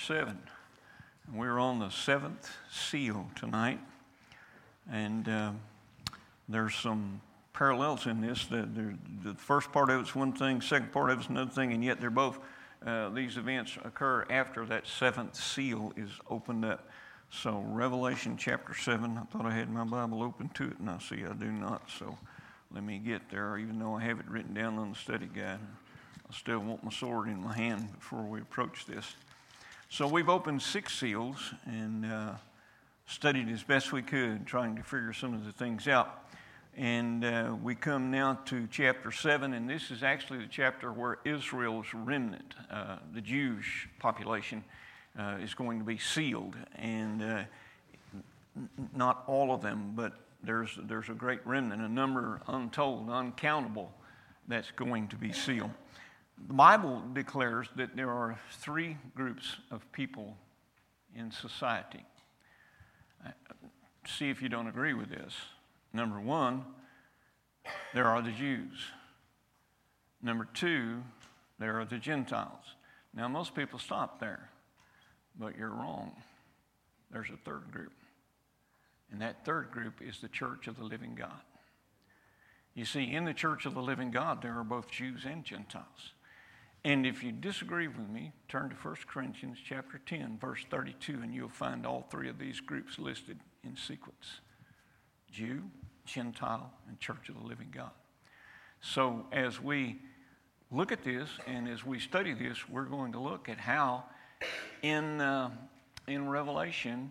7. We're on the seventh seal tonight, and there's some parallels in this. The first part of it's one thing, second part of it's another thing, and yet they're both, these events occur after that seventh seal is opened up. So Revelation chapter 7, I thought I had my Bible open to it, and I see I do not, so let me get there, even though I have it written down on the study guide. I still want my sword in my hand before we approach this. So we've opened 6 seals and studied as best we could, trying to figure some of the things out. And we come now to chapter 7, and this is actually the chapter where Israel's remnant, the Jewish population, is going to be sealed. And not all of them, but there's a great remnant, a number untold, uncountable, that's going to be sealed. The Bible declares that there are 3 groups of people in society. See if you don't agree with this. Number 1, there are the Jews. Number 2, there are the Gentiles. Now, most people stop there, but you're wrong. There's a 3rd group, and that 3rd group is the Church of the Living God. You see, in the Church of the Living God, there are both Jews and Gentiles. And if you disagree with me, turn to 1 Corinthians chapter 10, verse 32, and you'll find all 3 of these groups listed in sequence: Jew, Gentile, and Church of the Living God. So as we look at this and as we study this, we're going to look at how in Revelation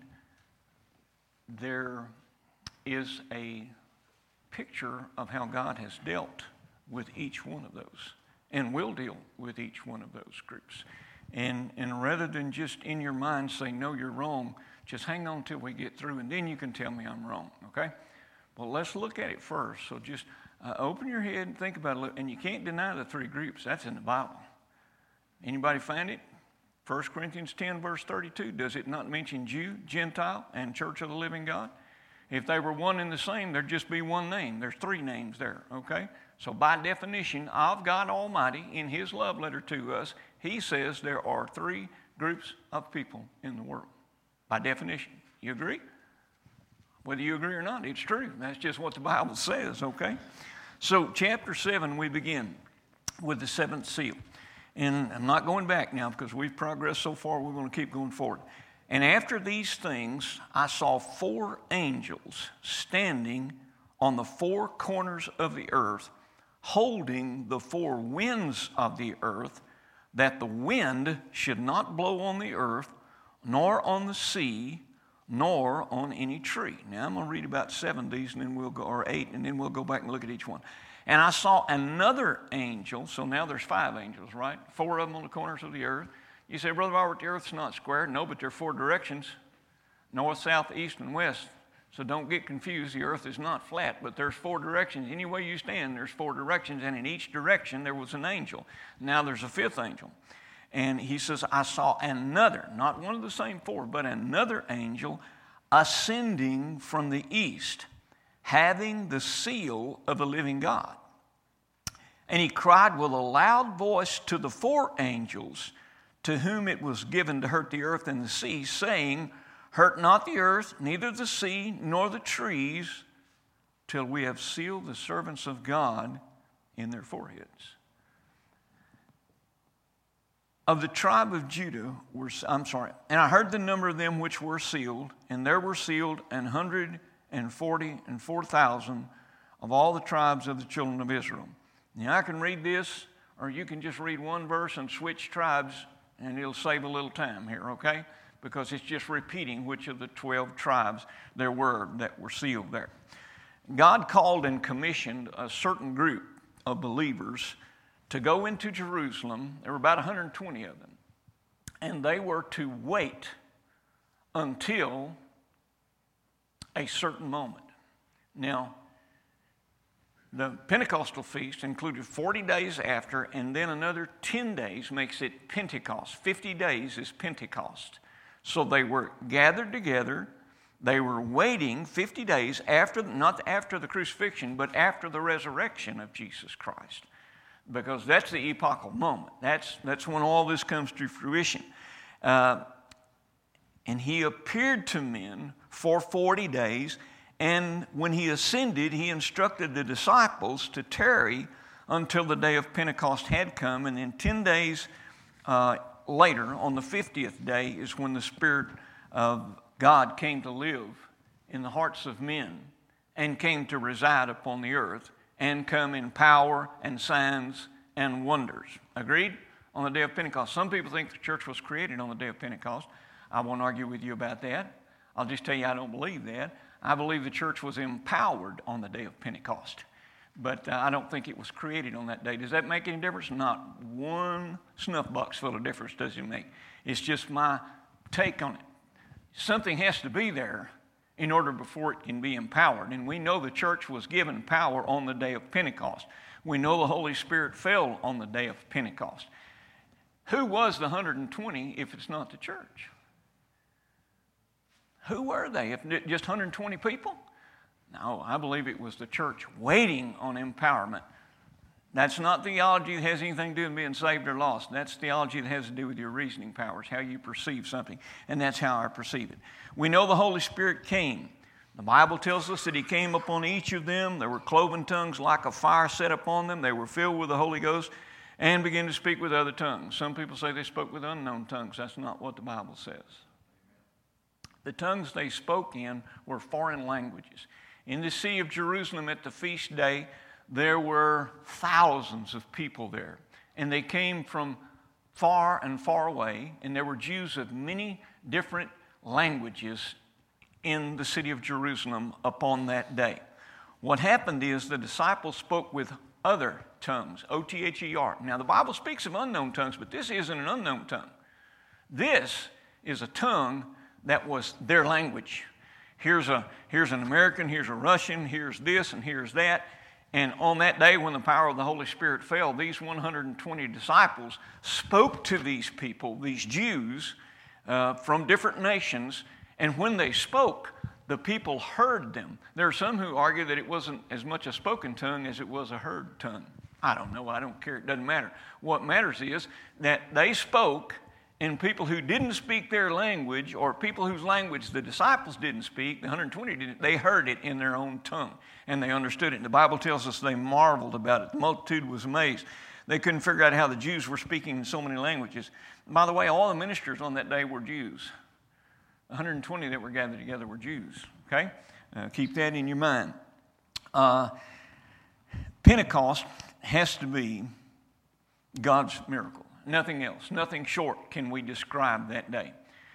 there is a picture of how God has dealt with each one of those, and will deal with each one of those groups. And rather than just in your mind say, no, you're wrong, just hang on till we get through, and then you can tell me I'm wrong, okay? Well, let's look at it first. So just open your head and think about it. And you can't deny the 3 groups. That's in the Bible. Anybody find it? 1 Corinthians 10, verse 32. Does it not mention Jew, Gentile, and Church of the Living God? If they were one and the same, there'd just be one name. There's 3 names there, okay? So by definition of God Almighty, in His love letter to us, He says there are 3 groups of people in the world. By definition. You agree? Whether you agree or not, it's true. That's just what the Bible says, okay? So chapter 7, we begin with the 7th seal. And I'm not going back now because we've progressed so far, we're going to keep going forward. And after these things, I saw 4 angels standing on the 4 corners of the earth, holding the 4 winds of the earth, that the wind should not blow on the earth, nor on the sea, nor on any tree. Now, I'm going to read about 7 of these, and then we'll go, or 8, and then we'll go back and look at each one. And I saw another angel, so now there's 5 angels, right? 4 of them on the corners of the earth. You say, Brother Robert, the earth's not square. No, but there are 4 directions: north, south, east, and west. So don't get confused. The earth is not flat, but there's 4 directions. Any way you stand, there's 4 directions, and in each direction there was an angel. Now there's a 5th angel. And he says, I saw another, not one of the same 4, but another angel ascending from the east, having the seal of the living God. And he cried with a loud voice to the 4 angels to whom it was given to hurt the earth and the sea, saying, hurt not the earth, neither the sea, nor the trees, till we have sealed the servants of God in their foreheads. Of the tribe of Judah and I heard the number of them which were sealed, and there were sealed 144,000 of all the tribes of the children of Israel. Now I can read this, or you can just read one verse and switch tribes, and it'll save a little time here, okay? Because it's just repeating which of the 12 tribes there were that were sealed there. God called and commissioned a certain group of believers to go into Jerusalem. There were about 120 of them. And they were to wait until a certain moment. Now, the Pentecostal feast included 40 days after, and then another 10 days makes it Pentecost. 50 days is Pentecost. So they were gathered together. They were waiting 50 days after, not after the crucifixion, but after the resurrection of Jesus Christ. Because that's the epochal moment. That's when all this comes to fruition. And he appeared to men for 40 days. And when he ascended, he instructed the disciples to tarry until the day of Pentecost had come. And then 10 days later, on the 50th day, is when the Spirit of God came to live in the hearts of men and came to reside upon the earth and come in power and signs and wonders. Agreed? On the day of Pentecost. Some people think the church was created on the day of Pentecost. I won't argue with you about that. I'll just tell you I don't believe that. I believe the church was empowered on the day of Pentecost. But I don't think it was created on that day. Does that make any difference? Not one snuff box full of difference does it make. It's just my take on it. Something has to be there in order before it can be empowered. And we know the church was given power on the day of Pentecost. We know the Holy Spirit fell on the day of Pentecost. Who was the 120 if it's not the church? Who were they? If just 120 people? No, I believe it was the church waiting on empowerment. That's not theology that has anything to do with being saved or lost. That's theology that has to do with your reasoning powers, how you perceive something. And that's how I perceive it. We know the Holy Spirit came. The Bible tells us that he came upon each of them. There were cloven tongues like a fire set upon them. They were filled with the Holy Ghost and began to speak with other tongues. Some people say they spoke with unknown tongues. That's not what the Bible says. The tongues they spoke in were foreign languages. In the city of Jerusalem at the feast day, there were thousands of people there. And they came from far and far away. And there were Jews of many different languages in the city of Jerusalem upon that day. What happened is the disciples spoke with other tongues, O-T-H-E-R. Now, the Bible speaks of unknown tongues, but this isn't an unknown tongue. This is a tongue that was their language. Here's an American, here's a Russian, here's this, and here's that. And on that day when the power of the Holy Spirit fell, these 120 disciples spoke to these people, these Jews from different nations, and when they spoke, the people heard them. There are some who argue that it wasn't as much a spoken tongue as it was a heard tongue. I don't know. I don't care. It doesn't matter. What matters is that they spoke, and people who didn't speak their language, or people whose language the disciples didn't speak, the 120 didn't, they heard it in their own tongue, and they understood it. The Bible tells us they marveled about it. The multitude was amazed. They couldn't figure out how the Jews were speaking in so many languages. By the way, all the ministers on that day were Jews. 120 that were gathered together were Jews, okay? Keep that in your mind. Pentecost has to be God's miracle. Nothing else. Nothing short can we describe that day.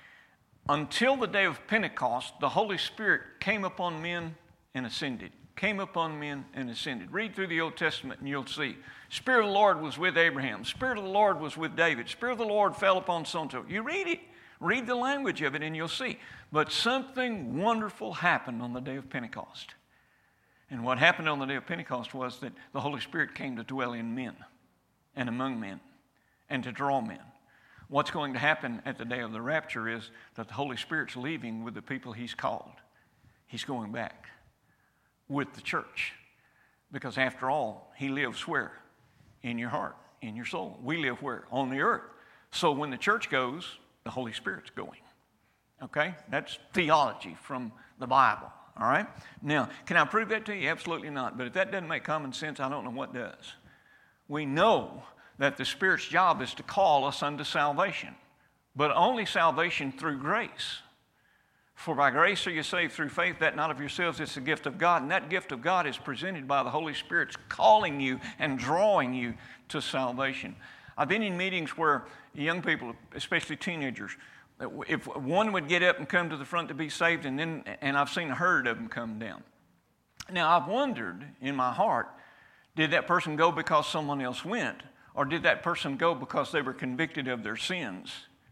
Until the day of Pentecost, the Holy Spirit came upon men and ascended. Came upon men and ascended. Read through the Old Testament and you'll see. Spirit of the Lord was with Abraham. Spirit of the Lord was with David. Spirit of the Lord fell upon so-and-so. You read it. Read the language of it and you'll see. But something wonderful happened on the day of Pentecost. And what happened on the day of Pentecost was that the Holy Spirit came to dwell in men and among men and to draw men. What's going to happen at the day of the rapture is that the Holy Spirit's leaving with the people he's called. He's going back with the church. Because after all, he lives where? In your heart, in your soul. We live where? On the earth. So when the church goes, the Holy Spirit's going. Okay? That's theology from the Bible. All right? Now, can I prove that to you? Absolutely not. But if that doesn't make common sense, I don't know what does. We know that the Spirit's job is to call us unto salvation, but only salvation through grace. For by grace are you saved through faith, that not of yourselves, it's the gift of God. And that gift of God is presented by the Holy Spirit's calling you and drawing you to salvation. I've been in meetings where young people, especially teenagers, if one would get up and come to the front to be saved, and I've seen a herd of them come down. Now, I've wondered in my heart, did that person go because someone else went? Or did that person go because they were convicted of their sins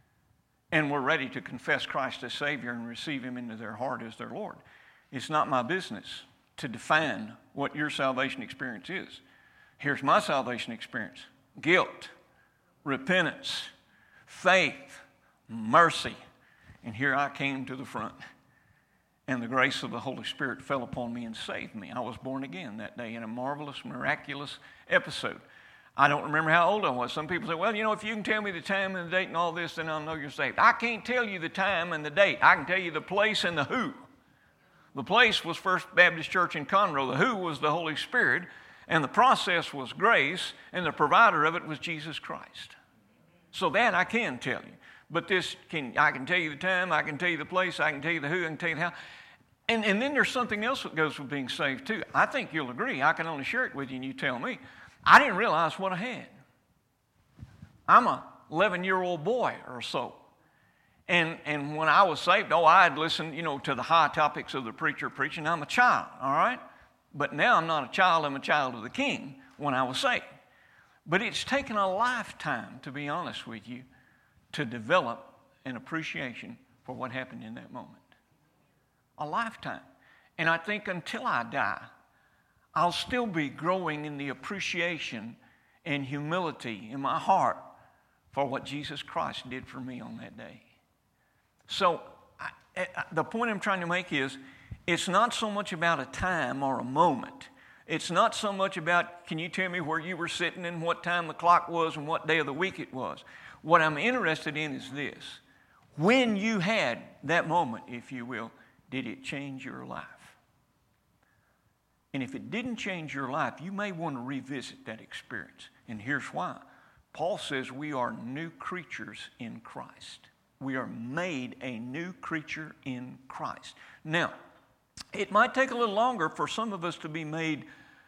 and were ready to confess Christ as Savior and receive Him into their heart as their Lord? It's not my business to define what your salvation experience is. Here's my salvation experience: guilt, repentance, faith, mercy. And here I came to the front. And the grace of the Holy Spirit fell upon me and saved me. I was born again that day in a marvelous, miraculous episode. I don't remember how old I was. Some people say, well, if you can tell me the time and the date and all this, then I'll know you're saved. I can't tell you the time and the date. I can tell you the place and the who. The place was First Baptist Church in Conroe. The who was the Holy Spirit, and the process was grace, and the provider of it was Jesus Christ. So that I can tell you. But I can tell you the time, I can tell you the place, I can tell you the who, I can tell you the how. And then there's something else that goes with being saved too. I think you'll agree. I can only share it with you and you tell me. I didn't realize what I had. I'm a 11-year-old boy or so. And when I was saved, I had listened, to the high topics of the preacher preaching. I'm a child, all right? But now I'm not a child. I'm a child of the King when I was saved. But it's taken a lifetime, to be honest with you, to develop an appreciation for what happened in that moment. A lifetime. And I think until I die, I'll still be growing in the appreciation and humility in my heart for what Jesus Christ did for me on that day. So the point I'm trying to make is, it's not so much about a time or a moment. It's not so much about, can you tell me where you were sitting and what time the clock was and what day of the week it was. What I'm interested in is this. When you had that moment, if you will, did it change your life? And if it didn't change your life, you may want to revisit that experience. And here's why. Paul says we are new creatures in Christ. We are made a new creature in Christ. Now, it might take a little longer for some of us to be made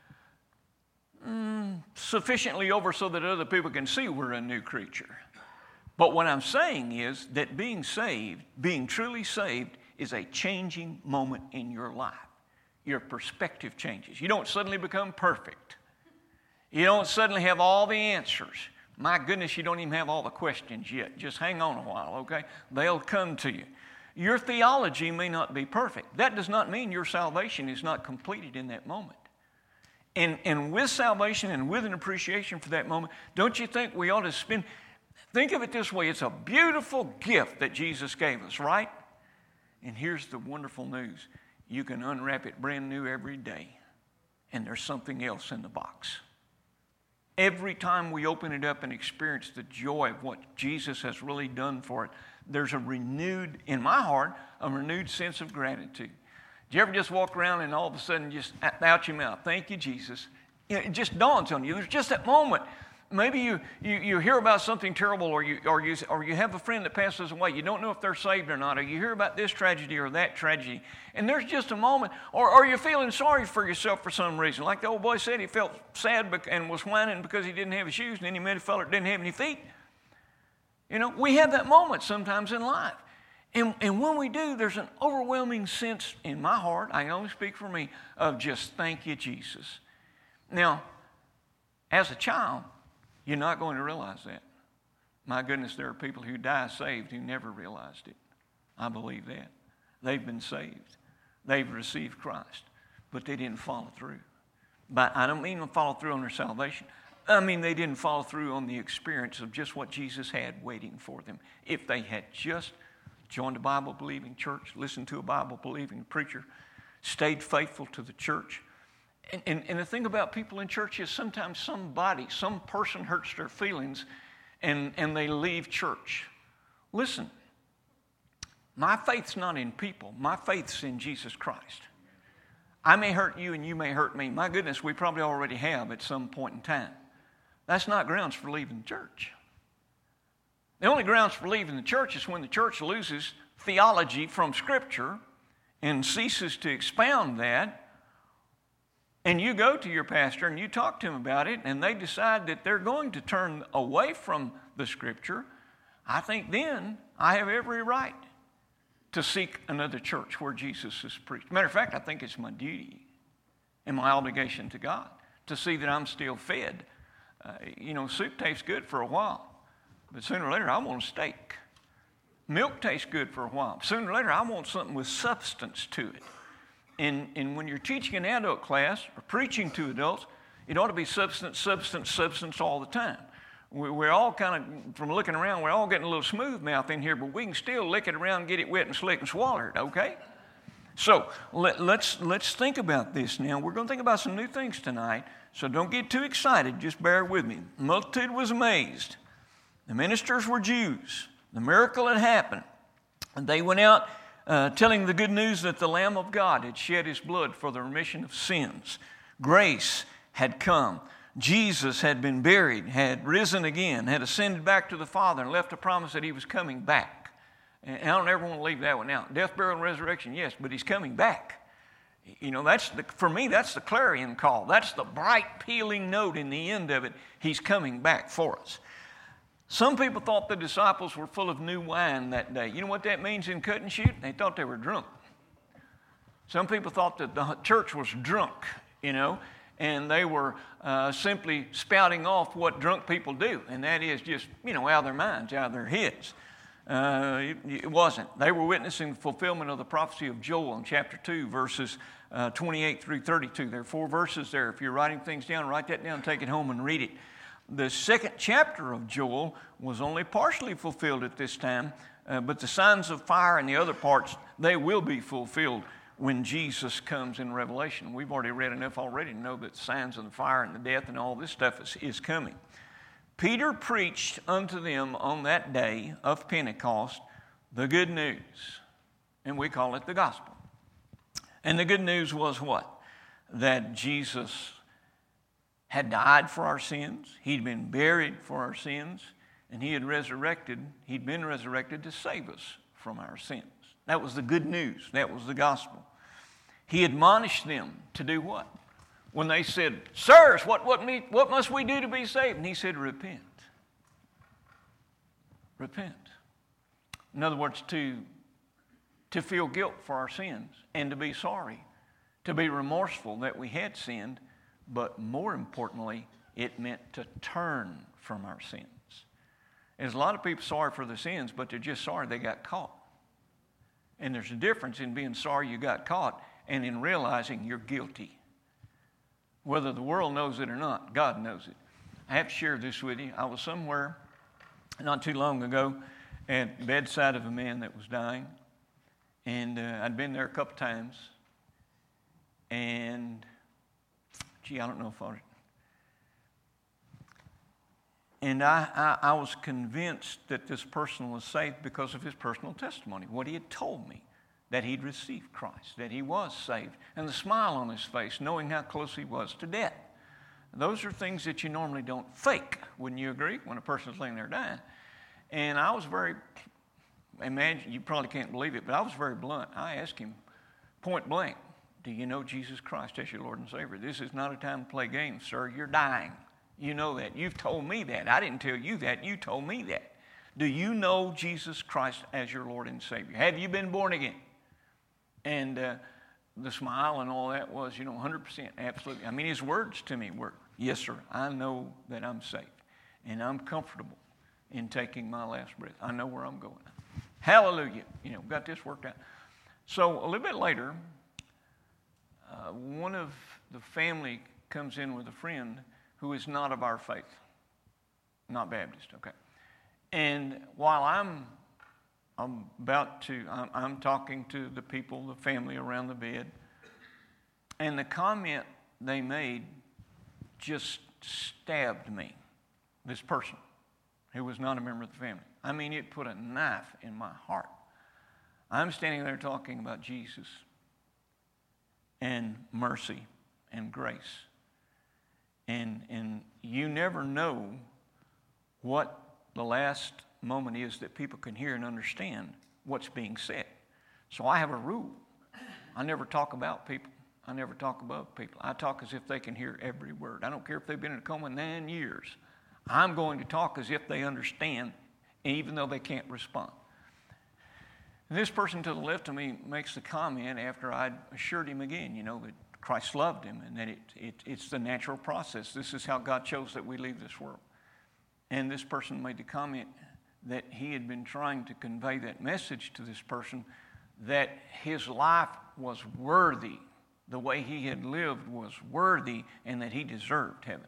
sufficiently over so that other people can see we're a new creature. But what I'm saying is that being saved, being truly saved, is a changing moment in your life. Your perspective changes. You don't suddenly become perfect. You don't suddenly have all the answers. My goodness, you don't even have all the questions yet. Just hang on a while, okay? They'll come to you. Your theology may not be perfect. That does not mean your salvation is not completed in that moment. And with salvation and with an appreciation for that moment, don't you think we ought to think of it this way, it's a beautiful gift that Jesus gave us, right? And here's the wonderful news. You can unwrap it brand new every day, and there's something else in the box. Every time we open it up and experience the joy of what Jesus has really done for it, there's in my heart, a renewed sense of gratitude. Do you ever just walk around and all of a sudden just out your mouth, thank you, Jesus? It just dawns on you. There's just that moment. Maybe you hear about something terrible, or you have a friend that passes away. You don't know if they're saved or not, or you hear about this tragedy or that tragedy, and there's just a moment, or you're feeling sorry for yourself for some reason. Like the old boy said, he felt sad and was whining because he didn't have his shoes, and then he met a fellow that didn't have any feet. We have that moment sometimes in life. And when we do, there's an overwhelming sense in my heart, I can only speak for me, of just thank you, Jesus. Now, as a child, you're not going to realize that. My goodness, there are people who die saved who never realized it. I believe that. They've been saved. They've received Christ, but they didn't follow through. But I don't mean follow through on their salvation. I mean they didn't follow through on the experience of just what Jesus had waiting for them. If they had just joined a Bible-believing church, listened to a Bible-believing preacher, stayed faithful to the church. And the thing about people in church is sometimes some person hurts their feelings and they leave church. Listen, my faith's not in people. My faith's in Jesus Christ. I may hurt you and you may hurt me. My goodness, we probably already have at some point in time. That's not grounds for leaving the church. The only grounds for leaving the church is when the church loses theology from Scripture and ceases to expound that. And you go to your pastor and you talk to him about it, and they decide that they're going to turn away from the Scripture. I think then I have every right to seek another church where Jesus is preached. Matter of fact, I think it's my duty and my obligation to God to see that I'm still fed. Soup tastes good for a while, but sooner or later I want a steak. Milk tastes good for a while. Sooner or later I want something with substance to it. And when you're teaching an adult class or preaching to adults, it ought to be substance all the time. We're all kind of, from looking around, we're all getting a little smooth mouth in here, but we can still lick it around, get it wet and slick and swallow it, okay? So let's think about this now. We're going to think about some new things tonight, so don't get too excited. Just bear with me. The multitude was amazed. The ministers were Jews. The miracle had happened. And they went out telling the good news that the Lamb of God had shed his blood for the remission of sins. Grace had come. Jesus had been buried, had risen again, had ascended back to the Father, and left a promise that he was coming back. And I don't ever want to leave that one out. Death, burial, and resurrection, yes, but he's coming back. You know, for me, that's the clarion call. That's the bright, pealing note in the end of it. He's coming back for us. Some people thought the disciples were full of new wine that day. You know what that means in cut and shoot? They thought they were drunk. Some people thought that the church was drunk, you know, and they were simply spouting off what drunk people do, and that is just, you know, out of their minds, out of their heads. It wasn't. They were witnessing the fulfillment of the prophecy of Joel in chapter 2, verses 28 through 32. There are 4 verses there. If you're writing things down, write that down, take it home and read it. The second chapter of Joel was only partially fulfilled at this time, but the signs of fire and the other parts, they will be fulfilled when Jesus comes in Revelation. We've already read enough already to know that the signs of the fire and the death and all this stuff is coming. Peter preached unto them on that day of Pentecost the good news, and we call it the gospel. And the good news was what? That Jesus had died for our sins, he'd been buried for our sins, and he'd been resurrected to save us from our sins. That was the good news. That was the gospel. He admonished them to do what? When they said, "Sirs, what must we do to be saved?" And he said, "Repent." Repent. In other words, to feel guilt for our sins and to be sorry, to be remorseful that we had sinned, but more importantly, it meant to turn from our sins. There's a lot of people sorry for their sins, but they're just sorry they got caught. And there's a difference in being sorry you got caught and in realizing you're guilty. Whether the world knows it or not, God knows it. I have to share this with you. I was somewhere not too long ago at the bedside of a man that was dying. And I'd been there a couple times. And, I don't know if I was convinced that this person was saved because of his personal testimony, what he had told me, that he'd received Christ, that he was saved, and the smile on his face, knowing how close he was to death. Those are things that you normally don't fake, wouldn't you agree, when a person's laying there dying? And I was you probably can't believe it, but I was very blunt. I asked him point blank, "Do you know Jesus Christ as your Lord and Savior? This is not a time to play games, sir. You're dying. You know that. You've told me that. I didn't tell you that. You told me that. Do you know Jesus Christ as your Lord and Savior? Have you been born again?" And the smile and all that was, 100%, absolutely. I mean, his words to me were, "Yes, sir, I know that I'm saved, and I'm comfortable in taking my last breath. I know where I'm going." Hallelujah. Got this worked out. So a little bit later, one of the family comes in with a friend who is not of our faith, not Baptist, okay. And while I'm talking to the people, the family around the bed, and the comment they made just stabbed me, this person who was not a member of the family. I mean, it put a knife in my heart. I'm standing there talking about Jesus and mercy and grace. And you never know what the last moment is that people can hear and understand what's being said. So I have a rule. I never talk about people. I never talk above people. I talk as if they can hear every word. I don't care if they've been in a coma 9 years. I'm going to talk as if they understand, even though they can't respond. And this person to the left of me makes the comment after I'd assured him again, that Christ loved him and that it's the natural process. This is how God chose that we leave this world. And this person made the comment that he had been trying to convey that message to this person, that his life was worthy, the way he had lived was worthy, and that he deserved heaven.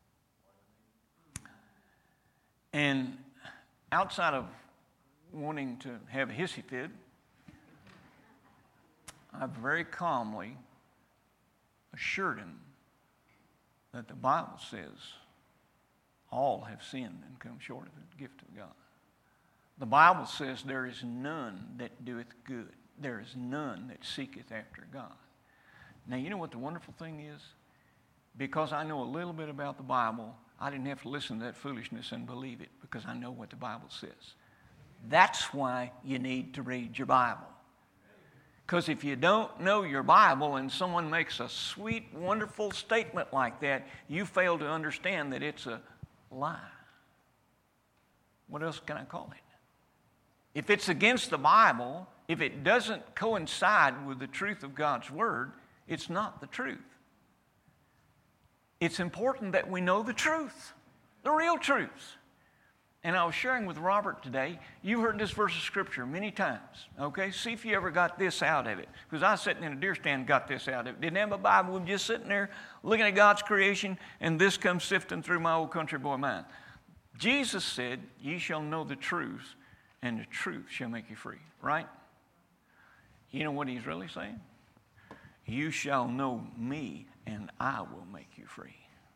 And outside of wanting to have a hissy fit, I very calmly assured him that the Bible says all have sinned and come short of the gift of God. The Bible says there is none that doeth good. There is none that seeketh after God. Now, you know what the wonderful thing is? Because I know a little bit about the Bible, I didn't have to listen to that foolishness and believe it, because I know what the Bible says. That's why you need to read your Bible. Because if you don't know your Bible and someone makes a sweet, wonderful statement like that, you fail to understand that it's a lie. What else can I call it? If it's against the Bible, if it doesn't coincide with the truth of God's Word, it's not the truth. It's important that we know the truth, the real truth. And I was sharing with Robert today, you heard this verse of Scripture many times, okay? See if you ever got this out of it. Because I was sitting in a deer stand and got this out of it. Didn't have a Bible, I'm just sitting there looking at God's creation, and this comes sifting through my old country boy mind. Jesus said, ye shall know the truth, and the truth shall make you free, right? You know what he's really saying? You shall know me, and I will make you free.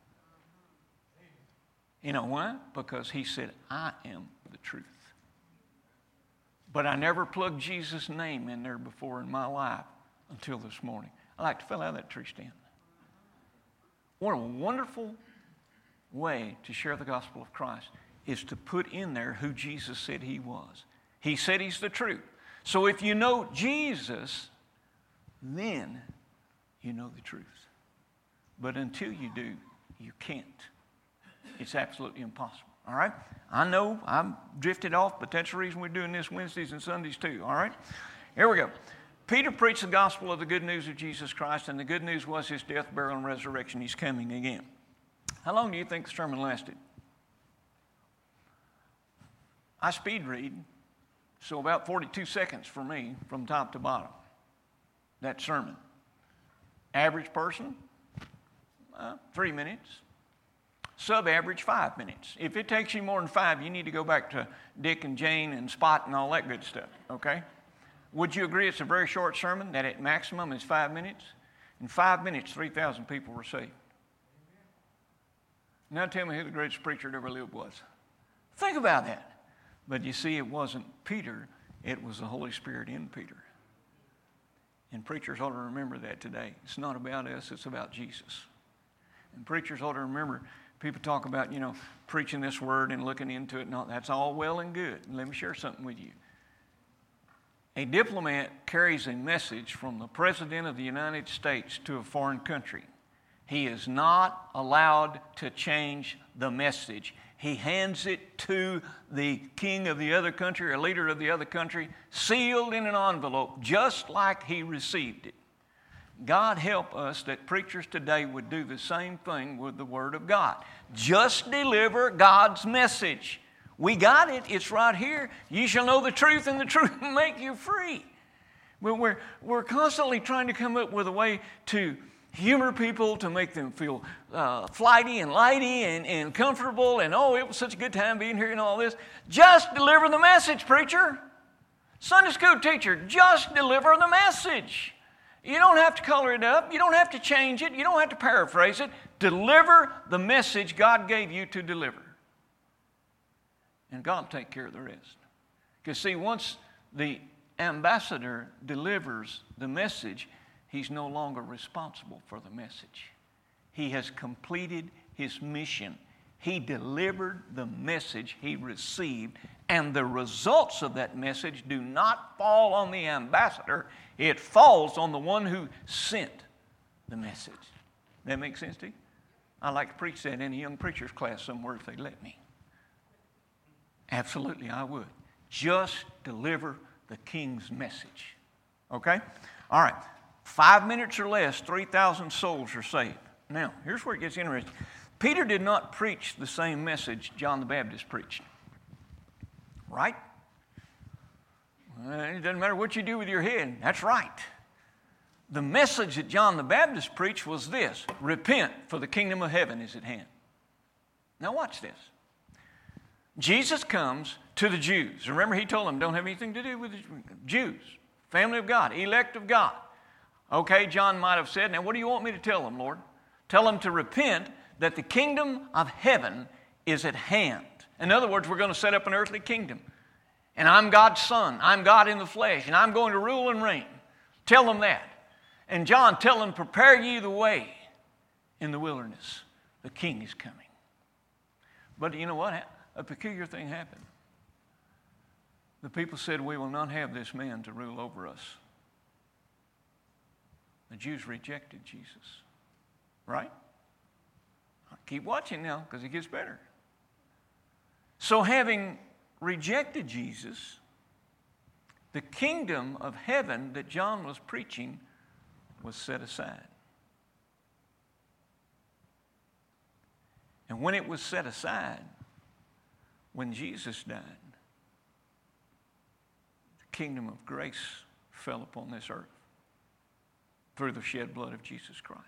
You know why? Because he said, I am the truth. But I never plugged Jesus' name in there before in my life until this morning. I like to fell out of that tree stand. What a wonderful way to share the gospel of Christ is to put in there who Jesus said he was. He said he's the truth. So if you know Jesus, then you know the truth. But until you do, you can't. It's absolutely impossible. All right? I know I'm drifted off, but that's the reason we're doing this Wednesdays and Sundays too. All right? Here we go. Peter preached the gospel of the good news of Jesus Christ, and the good news was his death, burial, and resurrection. He's coming again. How long do you think the sermon lasted? I speed read, so about 42 seconds for me from top to bottom. That sermon. Average person, 3 minutes. Sub-average, 5 minutes. If it takes you more than 5, you need to go back to Dick and Jane and Spot and all that good stuff, okay? Would you agree it's a very short sermon, that at maximum is 5 minutes? In 5 minutes, 3,000 people were saved. Now tell me who the greatest preacher that ever lived was. Think about that. But you see, it wasn't Peter, it was the Holy Spirit in Peter. And preachers ought to remember that today. It's not about us, it's about Jesus. And preachers ought to remember, people talk about, preaching this word and looking into it. No, that's all well and good. Let me share something with you. A diplomat carries a message from the President of the United States to a foreign country. He is not allowed to change the message. He hands it to the king of the other country or leader of the other country, sealed in an envelope, just like he received it. God help us that preachers today would do the same thing with the Word of God. Just deliver God's message. We got it. It's right here. You shall know the truth, and the truth will make you free. But we're constantly trying to come up with a way to humor people, to make them feel flighty and lighty and comfortable, and it was such a good time being here and all this. Just deliver the message, preacher. Sunday school teacher, just deliver the message. You don't have to color it up. You don't have to change it. You don't have to paraphrase it. Deliver the message God gave you to deliver. And God will take care of the rest. Because see, once the ambassador delivers the message, he's no longer responsible for the message. He has completed his mission. He delivered the message he received, and the results of that message do not fall on the ambassador. It falls on the one who sent the message. That make sense to you? I'd like to preach that in a young preacher's class somewhere if they'd let me. Absolutely, I would. Just deliver the king's message. Okay? All right. 5 minutes or less, 3,000 souls are saved. Now, here's where it gets interesting. Peter did not preach the same message John the Baptist preached. Right? It doesn't matter what you do with your head. That's right. The message that John the Baptist preached was this: repent, for the kingdom of heaven is at hand. Now watch this. Jesus comes to the Jews. Remember, he told them, don't have anything to do with the Jews, family of God, elect of God. Okay, John might have said, now what do you want me to tell them, Lord? Tell them to repent, that the kingdom of heaven is at hand. In other words, we're going to set up an earthly kingdom. And I'm God's son. I'm God in the flesh. And I'm going to rule and reign. Tell them that. And John, tell them, prepare ye the way in the wilderness. The king is coming. But you know what? A peculiar thing happened. The people said, we will not have this man to rule over us. The Jews rejected Jesus. Right? Keep watching now, because it gets better. So having rejected Jesus, the kingdom of heaven that John was preaching was set aside. And when it was set aside, when Jesus died, the kingdom of grace fell upon this earth through the shed blood of Jesus Christ.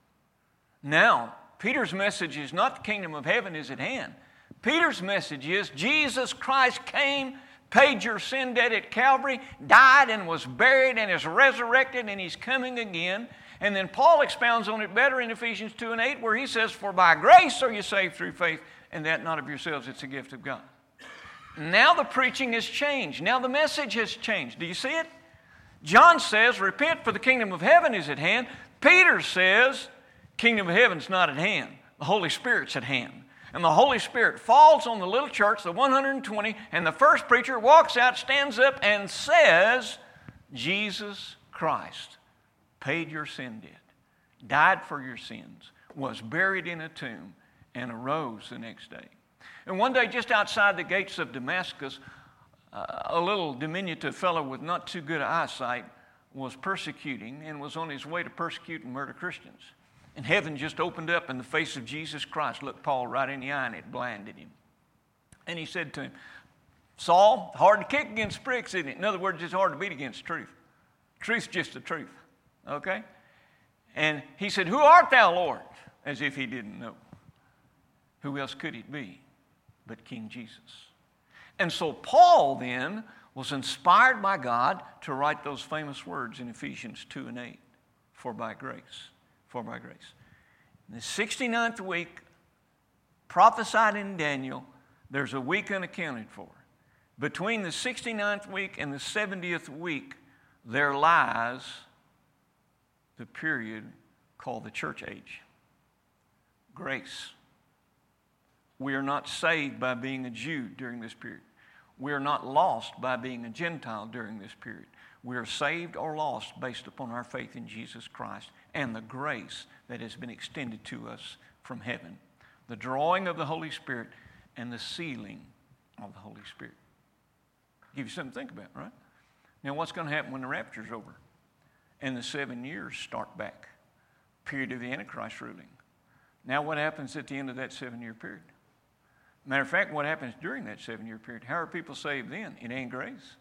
Now, Peter's message is not the kingdom of heaven is at hand. Peter's message is Jesus Christ came, paid your sin debt at Calvary, died and was buried and is resurrected and he's coming again. And then Paul expounds on it better in Ephesians 2 and 8 where he says, for by grace are you saved through faith, and that not of yourselves, it's a gift of God. Now the preaching has changed. Now the message has changed. Do you see it? John says, repent for the kingdom of heaven is at hand. Peter says, kingdom of heaven's not at hand. The Holy Spirit's at hand. And the Holy Spirit falls on the little church, the 120, and the first preacher walks out, stands up, and says, Jesus Christ paid your sin debt, died for your sins, was buried in a tomb, and arose the next day. And one day, just outside the gates of Damascus, a little diminutive fellow with not too good eyesight was persecuting and was on his way to persecute and murder Christians. And heaven just opened up in the face of Jesus Christ, looked Paul right in the eye, and it blinded him. And he said to him, Saul, hard to kick against pricks, isn't it? In other words, it's hard to beat against truth. Truth's just the truth, okay? And he said, who art thou, Lord? As if he didn't know. Who else could it be but King Jesus? And so Paul then was inspired by God to write those famous words in Ephesians 2 and 8, for by grace. For by grace. In the 69th week, prophesied in Daniel, there's a week unaccounted for. Between the 69th week and the 70th week, there lies the period called the church age. Grace. We are not saved by being a Jew during this period. We are not lost by being a Gentile during this period. We are saved or lost based upon our faith in Jesus Christ and the grace that has been extended to us from heaven. The drawing of the Holy Spirit and the sealing of the Holy Spirit. Give you something to think about, right? Now, what's going to happen when the rapture's over and the 7 years start back? Period of the Antichrist ruling. Now, what happens at the end of that 7-year period? Matter of fact, what happens during that 7-year period? How are people saved then? It ain't grace.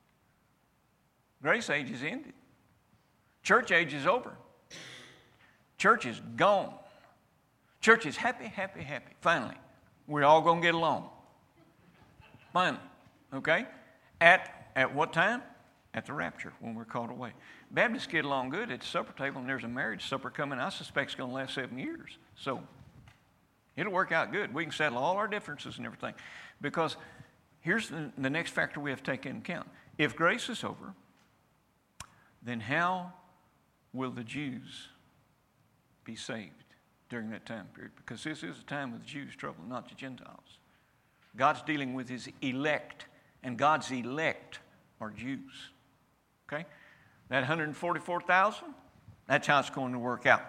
Grace age is ended. Church age is over. Church is gone. Church is happy, happy, happy. Finally, we're all going to get along. Finally, okay? At what time? At the rapture, when we're called away. Baptists get along good at the supper table, and there's a marriage supper coming. I suspect it's going to last 7 years. So it'll work out good. We can settle all our differences and everything. Because here's the next factor we have to take into account. If grace is over, then how will the Jews be saved during that time period? Because this is a time of the Jews' trouble, not the Gentiles. God's dealing with his elect, and God's elect are Jews. Okay? That 144,000, that's how it's going to work out.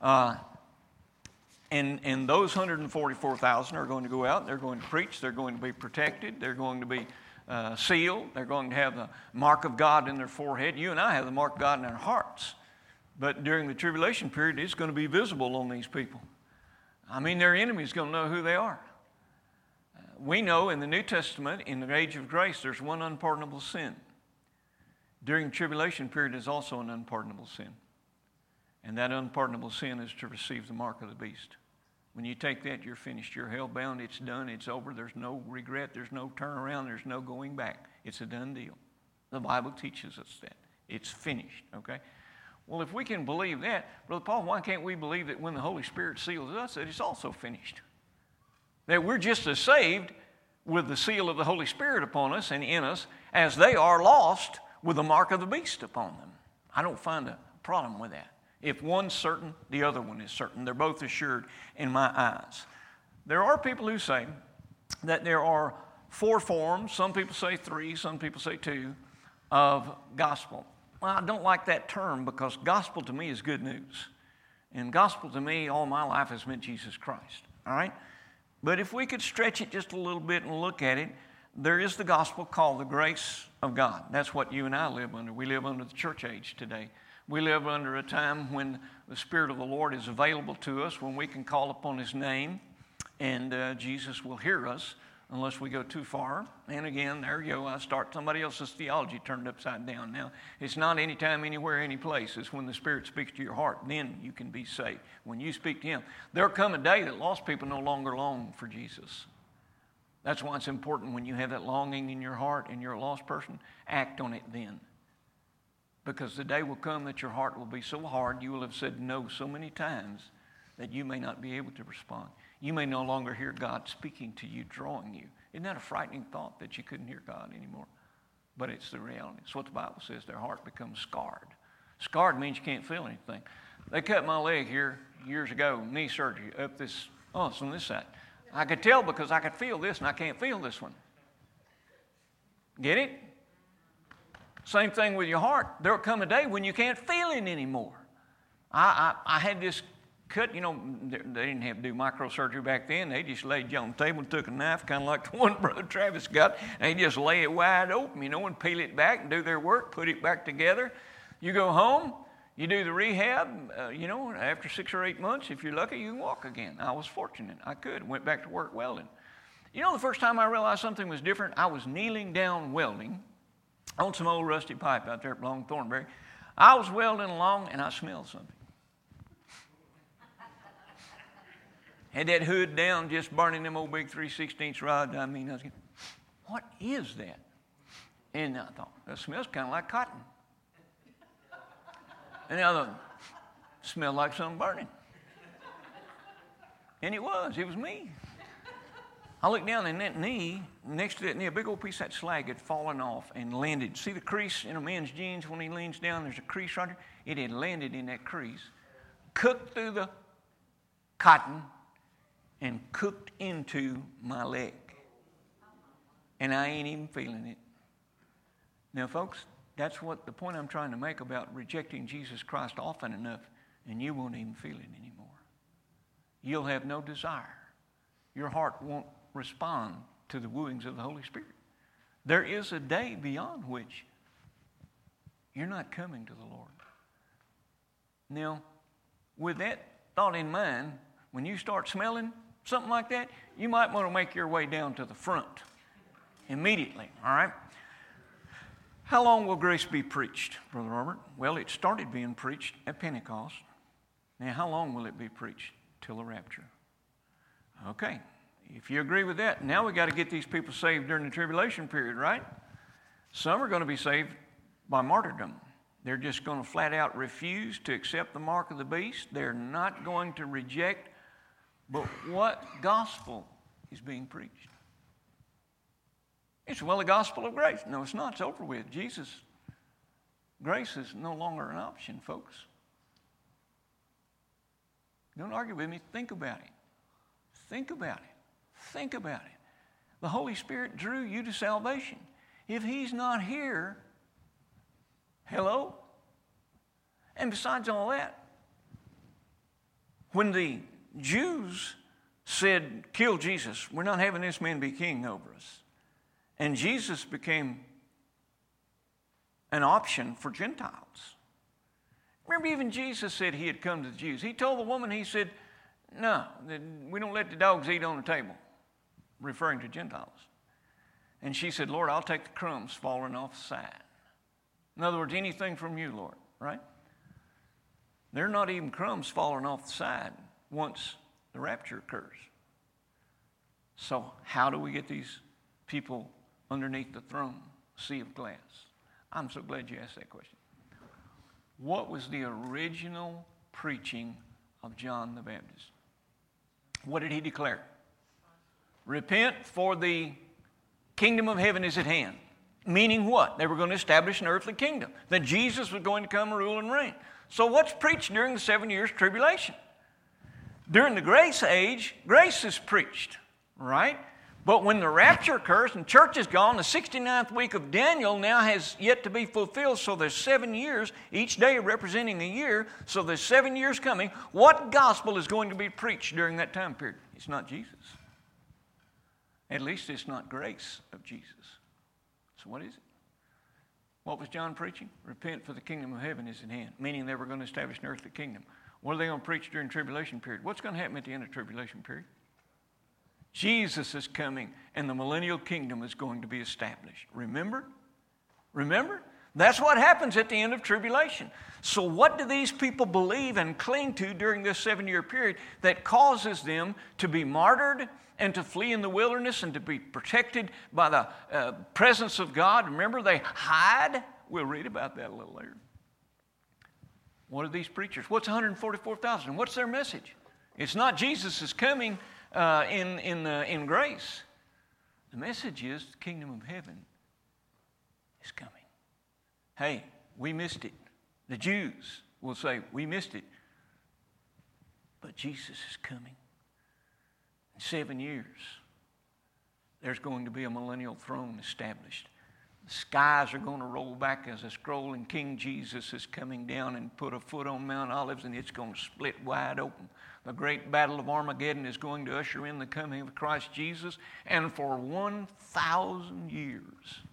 And those 144,000 are going to go out, they're going to preach, they're going to be protected, they're going to be sealed, they're going to have the mark of God in their forehead. You and I have the mark of God in our hearts. But during the tribulation period, it's going to be visible on these people. I mean, their enemy's going to know who they are. We know in the New Testament, in the age of grace, there's one unpardonable sin. During the tribulation period, there's also an unpardonable sin. And that unpardonable sin is to receive the mark of the beast. When you take that, you're finished. You're hell-bound. It's done. It's over. There's no regret. There's no turnaround. There's no going back. It's a done deal. The Bible teaches us that. It's finished, okay? Well, if we can believe that, Brother Paul, why can't we believe that when the Holy Spirit seals us, that it's also finished? That we're just as saved with the seal of the Holy Spirit upon us and in us as they are lost with the mark of the beast upon them. I don't find a problem with that. If one's certain, the other one is certain. They're both assured in my eyes. There are people who say that there are 4 forms, some people say 3, some people say 2, of gospel. Well, I don't like that term because gospel to me is good news. And gospel to me all my life has meant Jesus Christ. All right? But if we could stretch it just a little bit and look at it, there is the gospel called the grace of God. That's what you and I live under. We live under the church age today. We live under a time when the Spirit of the Lord is available to us, when we can call upon His name, and Jesus will hear us unless we go too far. And again, there you go. I start somebody else's theology turned upside down. Now, it's not anytime, anywhere, any place. It's when the Spirit speaks to your heart. Then you can be saved. When you speak to Him. There'll come a day that lost people no longer long for Jesus. That's why it's important when you have that longing in your heart and you're a lost person, act on it then. Because the day will come that your heart will be so hard, you will have said no so many times that you may not be able to respond. You may no longer hear God speaking to you, drawing you. Isn't that a frightening thought that you couldn't hear God anymore? But it's the reality. It's what the Bible says. Their heart becomes scarred. Scarred means you can't feel anything. They cut my leg here years ago, knee surgery, up this, it's on this side. I could tell because I could feel this and I can't feel this one. Get it? Same thing with your heart. There'll come a day when you can't feel it anymore. I had this cut, they didn't have to do microsurgery back then. They just laid you on the table and took a knife, kind of like the one Brother Travis got, and they just lay it wide open, and peel it back and do their work, put it back together. You go home, you do the rehab, after 6 or 8 months, if you're lucky, you can walk again. I was fortunate. I could. Went back to work welding. The first time I realized something was different, I was kneeling down welding on some old rusty pipe out there at Long Thornberry. I was welding along, and I smelled something. Had that hood down, just burning them old big 3/16 rods. I was going, what is that? And I thought, that smells kind of like cotton. And the other smelled like something burning. And it was me. I looked down, and that knee, next to that knee, a big old piece of that slag had fallen off and landed. See the crease in a man's jeans when he leans down? There's a crease right there. It had landed in that crease, cooked through the cotton, and cooked into my leg. And I ain't even feeling it. Now, folks, that's what the point I'm trying to make about rejecting Jesus Christ often enough, and you won't even feel it anymore. You'll have no desire. Your heart won't respond to the wooings of the Holy Spirit. There is a day beyond which you're not coming to the Lord. Now, with that thought in mind, when you start smelling something like that, you might want to make your way down to the front immediately, all right? How long will grace be preached, Brother Robert? Well, it started being preached at Pentecost. Now, how long will it be preached? Till the rapture. Okay, if you agree with that, now we got to get these people saved during the tribulation period, right? Some are going to be saved by martyrdom. They're just going to flat out refuse to accept the mark of the beast. They're not going to reject. But what gospel is being preached? It's, the gospel of grace. No, it's not. It's over with. Grace is no longer an option, folks. Don't argue with me. Think about it. Think about it. Think about it. The Holy Spirit drew you to salvation. If He's not here, hello? And besides all that, when the Jews said, kill Jesus, we're not having this man be king over us. And Jesus became an option for Gentiles. Remember, even Jesus said He had come to the Jews. He told the woman, He said, no, we don't let the dogs eat on the table, referring to Gentiles. And she said, Lord, I'll take the crumbs falling off the side. In other words, anything from you, Lord, right? There are not even crumbs falling off the side once the rapture occurs. So how do we get these people underneath the throne, sea of glass? I'm so glad you asked that question. What was the original preaching of John the Baptist? What did he declare? Repent, for the kingdom of heaven is at hand. Meaning what? They were going to establish an earthly kingdom. That Jesus was going to come and rule and reign. So what's preached during the 7 years tribulation? During the grace age, grace is preached, right? But when the rapture occurs and church is gone, the 69th week of Daniel now has yet to be fulfilled. So there's 7 years, each day representing a year. So there's 7 years coming. What gospel is going to be preached during that time period? It's not Jesus. At least it's not grace of Jesus. So what is it? What was John preaching? Repent, for the kingdom of heaven is at hand. Meaning they were going to establish an earthly kingdom. What are they going to preach during tribulation period? What's going to happen at the end of tribulation period? Jesus is coming and the millennial kingdom is going to be established. Remember? Remember? That's what happens at the end of tribulation. So what do these people believe and cling to during this 7-year period that causes them to be martyred and to flee in the wilderness and to be protected by the presence of God? Remember, they hide. We'll read about that a little later. What are these preachers? What's 144,000? What's their message? It's not Jesus is coming in grace. The message is the kingdom of heaven is coming. Hey, we missed it. The Jews will say, we missed it. But Jesus is coming. In 7 years, there's going to be a millennial throne established. The skies are going to roll back as a scroll, and King Jesus is coming down and put a foot on Mount Olives, and it's going to split wide open. The great battle of Armageddon is going to usher in the coming of Christ Jesus, and for 1,000 years,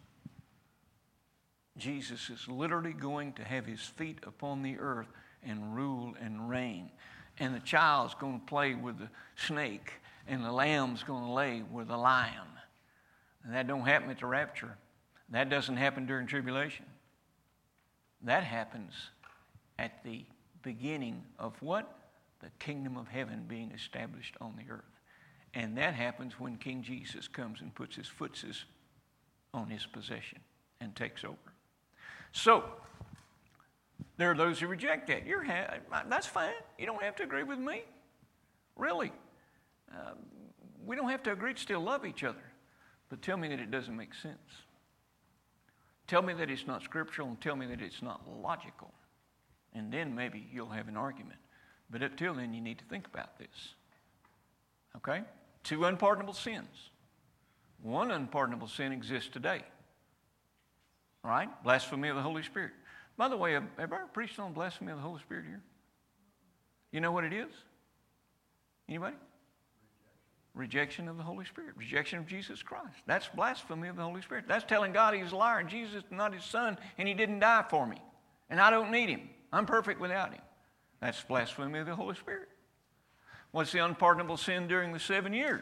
Jesus is literally going to have his feet upon the earth and rule and reign. And the child's going to play with the snake, and the lamb's going to lay with the lion. And that don't happen at the rapture. That doesn't happen during tribulation. That happens at the beginning of what? The kingdom of heaven being established on the earth. And that happens when King Jesus comes and puts his footses on his possession and takes over. So, there are those who reject that. That's fine. You don't have to agree with me. Really. We don't have to agree to still love each other. But tell me that it doesn't make sense. Tell me that it's not scriptural, and tell me that it's not logical. And then maybe you'll have an argument. But up till then, you need to think about this. Okay? 2 unpardonable sins. 1 unpardonable sin exists today. All right? Blasphemy of the Holy Spirit. By the way, have I ever preached on blasphemy of the Holy Spirit here? You know what it is? Anybody? Rejection of the Holy Spirit. Rejection of Jesus Christ. That's blasphemy of the Holy Spirit. That's telling God he's a liar and Jesus is not his son and he didn't die for me. And I don't need him. I'm perfect without him. That's blasphemy of the Holy Spirit. What's the unpardonable sin during the 7 years?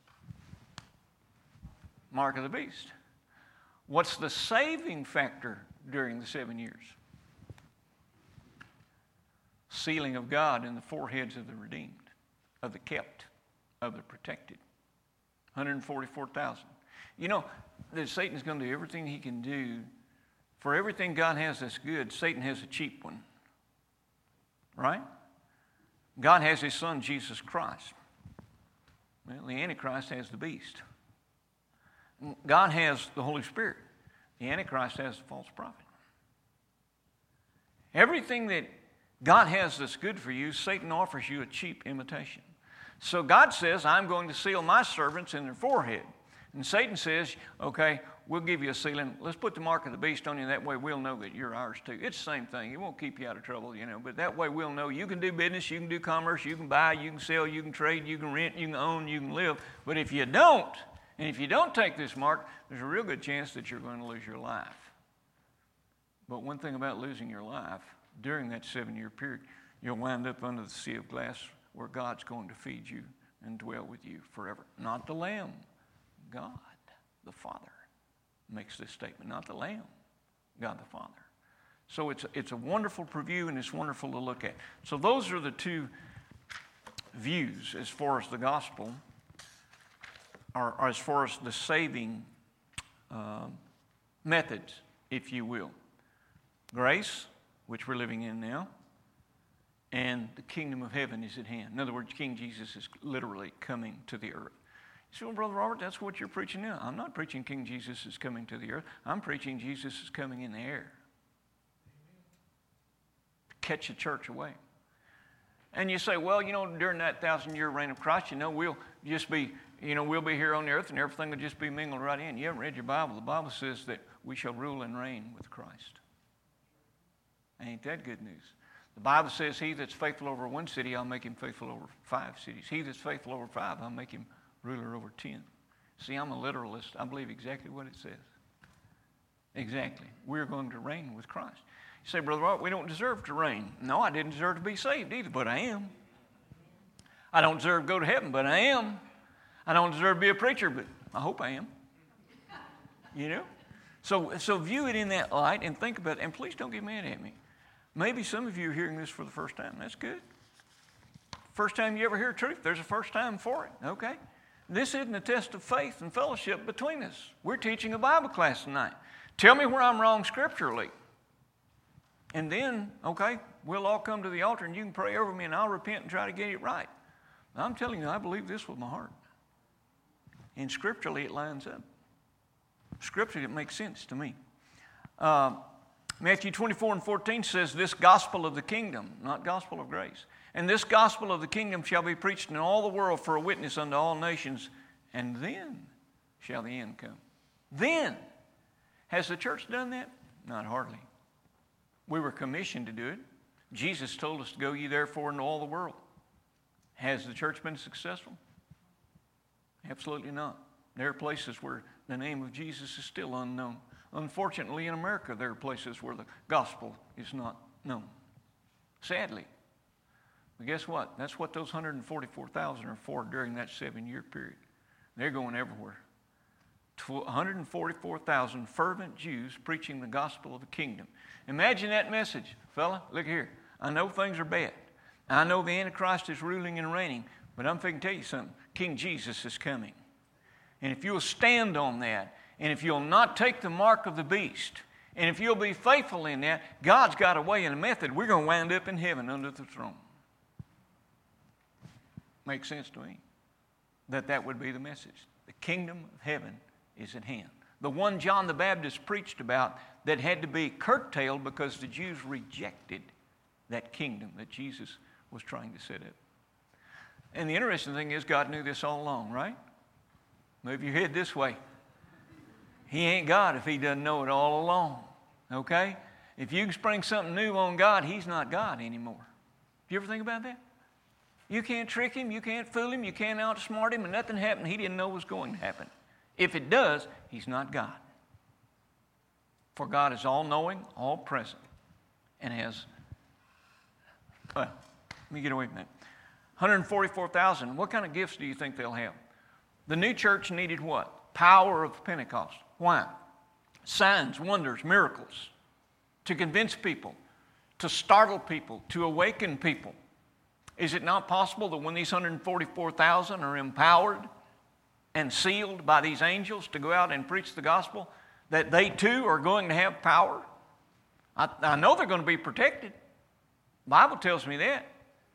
Mark of the beast. What's the saving factor during the 7 years? Sealing of God in the foreheads of the redeemed, of the kept, of the protected. 144,000. You know that Satan's going to do everything he can do. For everything God has that's good, Satan has a cheap one. Right? God has his son, Jesus Christ. Well, the Antichrist has the beast. God has the Holy Spirit. The Antichrist has the false prophet. Everything that God has that's good for you, Satan offers you a cheap imitation. So God says, I'm going to seal my servants in their forehead. And Satan says, okay, we'll give you a sealing. Let's put the mark of the beast on you. That way we'll know that you're ours too. It's the same thing. It won't keep you out of trouble, but that way we'll know you can do business, you can do commerce, you can buy, you can sell, you can trade, you can rent, you can own, you can live. But if you don't, and if you don't take this mark, there's a real good chance that you're going to lose your life. But one thing about losing your life, during that 7-year period, you'll wind up under the sea of glass where God's going to feed you and dwell with you forever. Not the Lamb. God, the Father, makes this statement. Not the Lamb. God, the Father. So it's a wonderful preview, and it's wonderful to look at. So those are the 2 views as far as the gospel, or as far as the saving methods, if you will. Grace, which we're living in now, and the kingdom of heaven is at hand. In other words, King Jesus is literally coming to the earth. You say, well, Brother Robert, that's what you're preaching now. I'm not preaching King Jesus is coming to the earth. I'm preaching Jesus is coming in the air to catch the church away. And you say, well, during that 1,000-year reign of Christ, we'll just be, we'll be here on the earth and everything will just be mingled right in. You haven't read your Bible. The Bible says that we shall rule and reign with Christ. Ain't that good news? The Bible says, he that's faithful over one city, I'll make him faithful over 5 cities. He that's faithful over 5, I'll make him ruler over 10. See, I'm a literalist. I believe exactly what it says. Exactly. We're going to reign with Christ. You say, Brother Robert, we don't deserve to reign. No, I didn't deserve to be saved either, but I am. I don't deserve to go to heaven, but I am. I don't deserve to be a preacher, but I hope I am. So view it in that light and think about it. And please don't get mad at me. Maybe some of you are hearing this for the first time. That's good. First time you ever hear truth, there's a first time for it. Okay? This isn't a test of faith and fellowship between us. We're teaching a Bible class tonight. Tell me where I'm wrong scripturally. And then, okay, we'll all come to the altar and you can pray over me and I'll repent and try to get it right. I'm telling you, I believe this with my heart. And scripturally, it lines up. Scripturally, it makes sense to me. Matthew 24:14 says, this gospel of the kingdom, not gospel of grace. And this gospel of the kingdom shall be preached in all the world for a witness unto all nations, and then shall the end come. Then. Has the church done that? Not hardly. We were commissioned to do it. Jesus told us to go ye therefore into all the world. Has the church been successful? Absolutely not. There are places where the name of Jesus is still unknown. Unfortunately, in America, there are places where the gospel is not known. Sadly. But guess what? That's what those 144,000 are for during that 7-year period. They're going everywhere. 144,000 fervent Jews preaching the gospel of the kingdom. Imagine that message. Fella, look here. I know things are bad. I know the Antichrist is ruling and reigning, but I'm fixing to tell you something. King Jesus is coming. And if you'll stand on that, and if you'll not take the mark of the beast, and if you'll be faithful in that, God's got a way and a method. We're going to wind up in heaven under the throne. Makes sense to me that would be the message. The kingdom of heaven is at hand. The one John the Baptist preached about that had to be curtailed because the Jews rejected that kingdom that Jesus was trying to set up. And the interesting thing is God knew this all along, right? Move your head this way. He ain't God if he doesn't know it all along, okay? If you can spring something new on God, he's not God anymore. Do you ever think about that? You can't trick him, you can't fool him, you can't outsmart him, and nothing happened he didn't know was going to happen. If it does, he's not God. For God is all-knowing, all-present, and has, well, let me get away from that. 144,000, what kind of gifts do you think they'll have? The new church needed what? Power of Pentecost. Why? Signs, wonders, miracles. To convince people, to startle people, to awaken people. Is it not possible that when these 144,000 are empowered and sealed by these angels to go out and preach the gospel, that they too are going to have power? I know they're going to be protected. The Bible tells me that.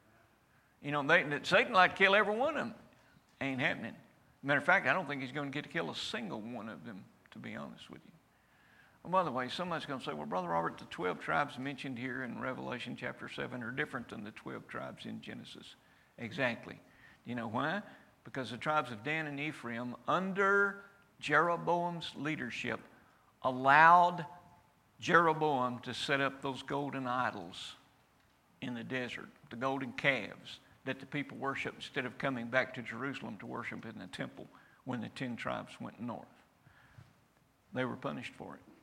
That Satan like to kill every one of them. Ain't happening. Matter of fact, I don't think he's going to get to kill a single one of them, to be honest with you. Well, by the way, somebody's going to say, well, Brother Robert, the 12 tribes mentioned here in Revelation chapter 7 are different than the 12 tribes in Genesis. Exactly. Do you know why? Because the tribes of Dan and Ephraim, under Jeroboam's leadership, allowed Jeroboam to set up those golden idols in the desert, the golden calves that the people worship instead of coming back to Jerusalem to worship in the temple when the 10 tribes went north. They were punished for it.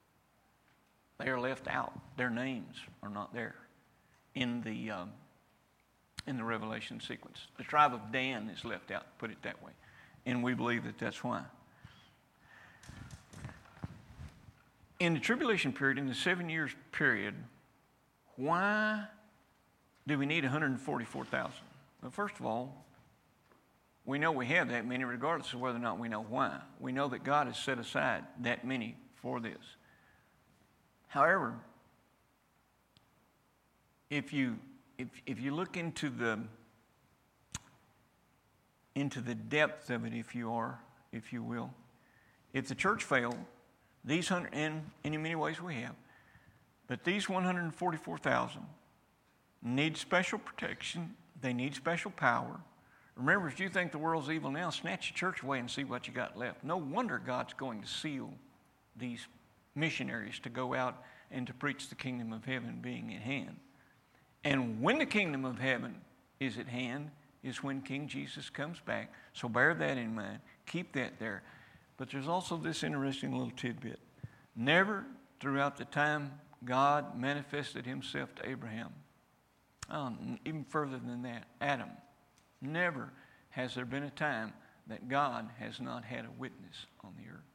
They are left out. Their names are not there in the Revelation sequence. The tribe of Dan is left out, put it that way. And we believe that that's why. In the tribulation period, in the 7 years period, why do we need 144,000? Well, first of all, we know we have that many regardless of whether or not we know why. We know that God has set aside that many for this. However, if you look into the depth of it, if you will, if the church failed, these and in many ways we have, but these 144,000 need special protection. They need special power. Remember, if you think the world's evil now, snatch the church away and see what you got left. No wonder God's going to seal these missionaries to go out and to preach the kingdom of heaven being at hand. And when the kingdom of heaven is at hand is when King Jesus comes back. So bear that in mind. Keep that there. But there's also this interesting little tidbit. Never throughout the time God manifested himself to Abraham, even further than that, Adam, never has there been a time that God has not had a witness on the earth.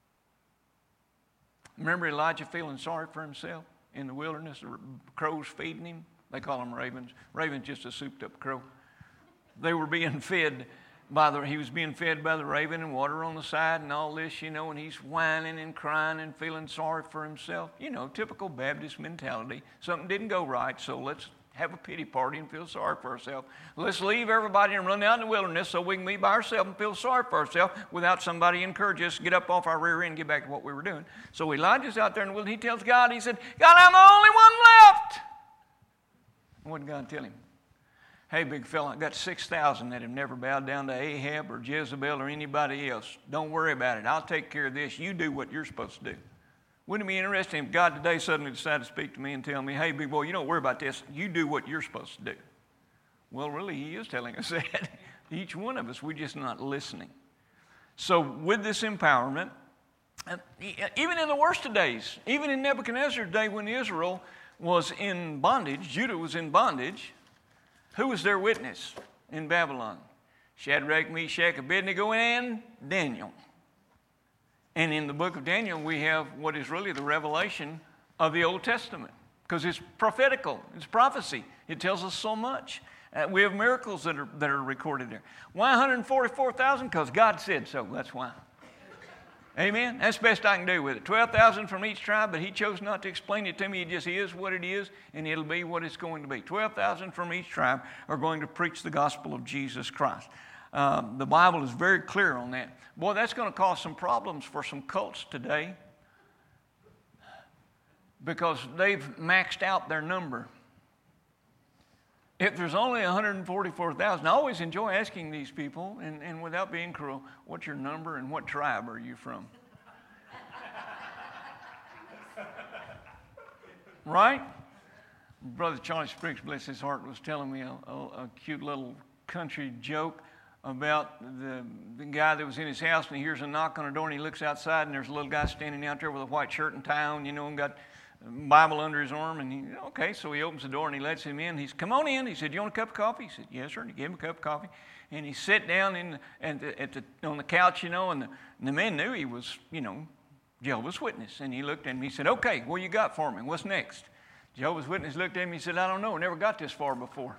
Remember Elijah feeling sorry for himself in the wilderness, the crows feeding him? They call them ravens. Raven's just a souped up crow. They were being fed he was being fed by the raven and water on the side and all this, and he's whining and crying and feeling sorry for himself. Typical Baptist mentality. Something didn't go right, so let's have a pity party and feel sorry for ourselves. Let's leave everybody and run out in the wilderness so we can be by ourselves and feel sorry for ourselves without somebody encouraging us to get up off our rear end and get back to what we were doing. So Elijah's out there in the wilderness. He tells God, he said, God, I'm the only one left. What did God tell him? Hey, big fella, I got 6,000 that have never bowed down to Ahab or Jezebel or anybody else. Don't worry about it. I'll take care of this. You do what you're supposed to do. Wouldn't it be interesting if God today suddenly decided to speak to me and tell me, hey, big boy, you don't worry about this. You do what you're supposed to do. Well, really, he is telling us that. Each one of us, we're just not listening. So with this empowerment, even in the worst of days, even in Nebuchadnezzar's day when Israel was in bondage, Judah was in bondage, who was their witness in Babylon? Shadrach, Meshach, Abednego, and Daniel. And in the book of Daniel, we have what is really the revelation of the Old Testament, because it's prophetical, it's prophecy. It tells us so much. We have miracles that are recorded there. Why 144,000? Because God said so. That's why. Amen? That's the best I can do with it. 12,000 from each tribe, but he chose not to explain it to me. It just is what it is, and it'll be what it's going to be. 12,000 from each tribe are going to preach the gospel of Jesus Christ. The Bible is very clear on that. Boy, that's going to cause some problems for some cults today because they've maxed out their number. If there's only 144,000, I always enjoy asking these people, and without being cruel, what's your number and what tribe are you from? Right? Brother Charlie Spriggs, bless his heart, was telling me a cute little country joke about the guy that was in his house, and he hears a knock on the door, and he looks outside, and there's a little guy standing out there with a white shirt and tie on, and got Bible under his arm, and okay, so he opens the door and he lets him in. He's, come on in. He said, you want a cup of coffee? He said, yes, sir. And he gave him a cup of coffee, and he sat down on the couch, and the man knew he was, Jehovah's Witness, and he looked at him. He said, okay, what you got for me? What's next? Jehovah's Witness looked at him. He said, I don't know. Never got this far before.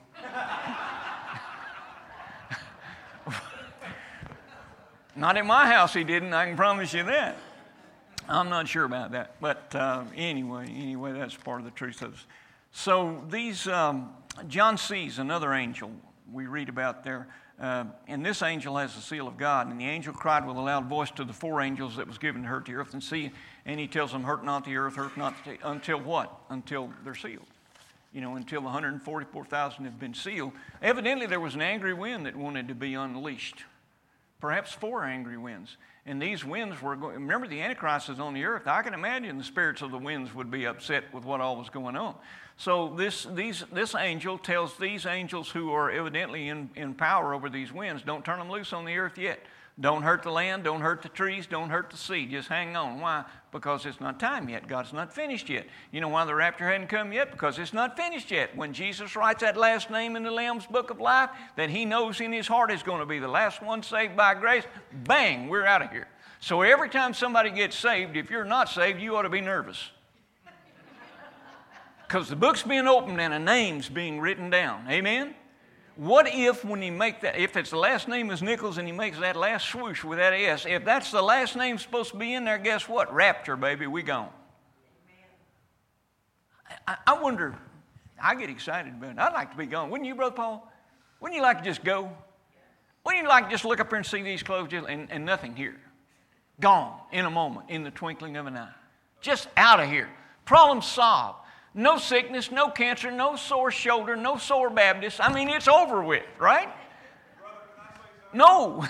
Not in my house, he didn't. I can promise you that. I'm not sure about that, but anyway, that's part of the truth of this. So these, John sees another angel we read about there, and this angel has the seal of God, and the angel cried with a loud voice to the four angels that was given to hurt the earth and sea, and he tells them, hurt not the earth, hurt not the sea, until what? Until they're sealed. Until the 144,000 have been sealed. Evidently, there was an angry wind that wanted to be unleashed. Perhaps 4 angry winds. And these winds were going, remember the Antichrist is on the earth. I can imagine the spirits of the winds would be upset with what all was going on. So this angel tells these angels who are evidently in power over these winds, don't turn them loose on the earth yet. Don't hurt the land, don't hurt the trees, don't hurt the sea. Just hang on. Why? Because it's not time yet. God's not finished yet. You know why the rapture hadn't come yet? Because it's not finished yet. When Jesus writes that last name in the Lamb's Book of Life that he knows in his heart is going to be the last one saved by grace, bang, we're out of here. So every time somebody gets saved, if you're not saved, you ought to be nervous. Because the book's being opened and a name's being written down. Amen? What if when he make that, if it's the last name is Nichols and he makes that last swoosh with that S, if that's the last name supposed to be in there, guess what? Rapture, baby, we gone. I wonder I get excited about it. I'd like to be gone. Wouldn't you, Brother Paul? Wouldn't you like to just go? Wouldn't you like to just look up here and see these clothes and nothing here? Gone in a moment, in the twinkling of an eye. Just out of here. Problem solved. No sickness, no cancer, no sore shoulder, no sore Baptist. I mean, it's over with, right? Brother, can I say something? No.